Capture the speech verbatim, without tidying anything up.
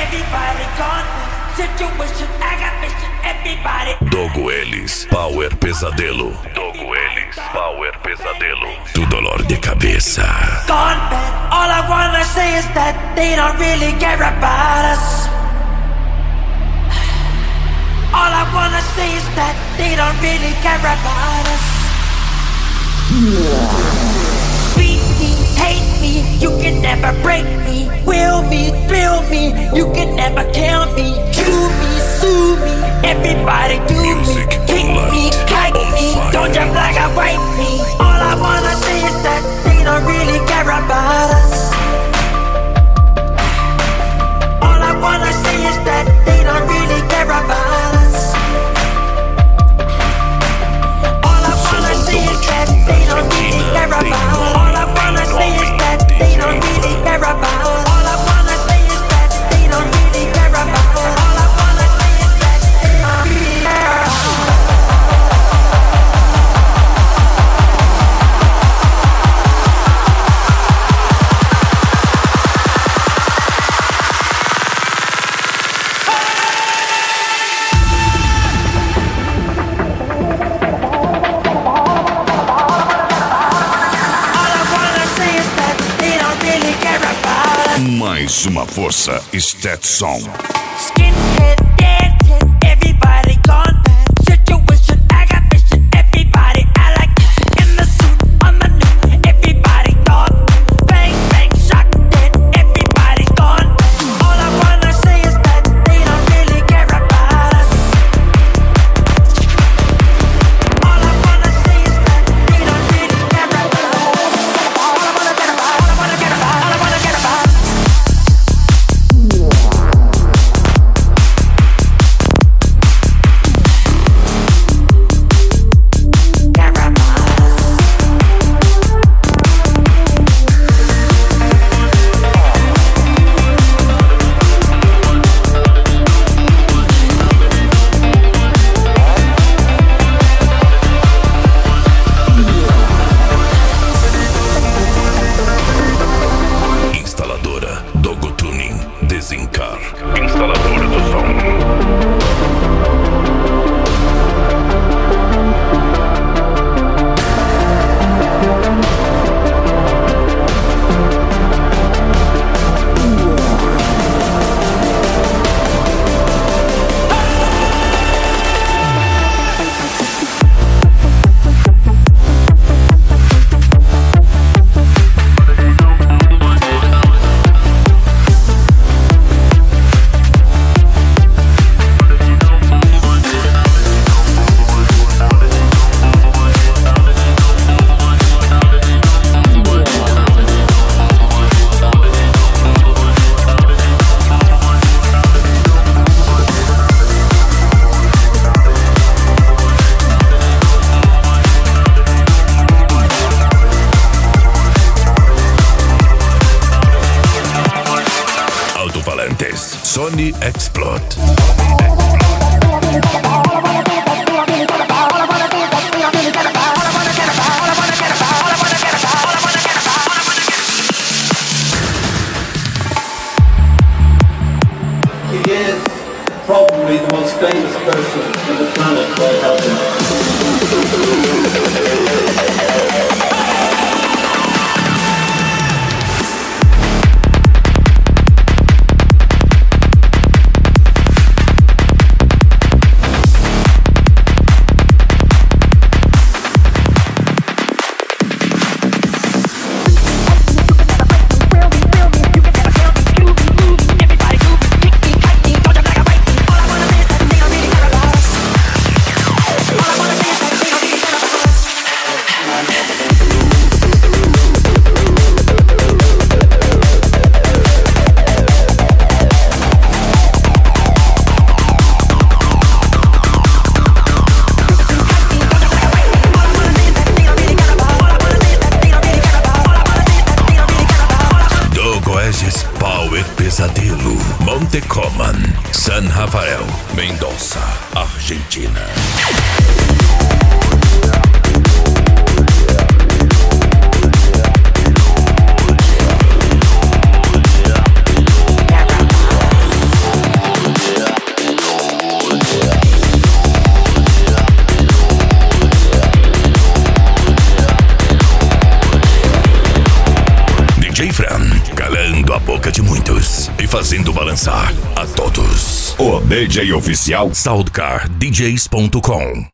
Everybody gone. Situation, I got mission. Everybody. Dogo Ellis, Power Pesadelo. Dogo Ellis, Power Pesadelo. Tu dolor de cabeça. Gone bad. All I wanna say is that they don't really care about us. All I wanna say is that they don't really care about us. Beat me, hate me, you can never break me. Will me, thrill me, you can never kill me. Chew me, sue me, everybody do Music, me. Kick light, me, kite me, fire. don't jump like I wipe me. All I wanna say is that they don't really care about us. All I wanna say is that they don't really care about us. All I wanna say is that they don't really care about us. All I wanna say is that they don't really care about us. All I wanna say is that they don't really care about us. All I wanna say is that they don't really care about us. Mais uma força, Stetson. Skinhead dancing, everybody gone bad. Situation, I got vision, everybody I like. In the suit, on the new, everybody gone. Bang, bang, shot dead, everybody's gone. All I wanna say is that they don't really care about us. All I wanna say is that they don't really care about us. All I wanna get about, all I wanna get about, all I wanna get about. Instaladora Dogo Tuning, Desencar. Instaladora do som. Alto-falantes, Sony Explode. He is probably the most famous person on the planet by helping. Power Pesadelo, Montecoman, San Rafael, Mendoza, Argentina. Fran, calando a boca de muitos e fazendo balançar a todos. O D J oficial Soundcar D Js ponto com.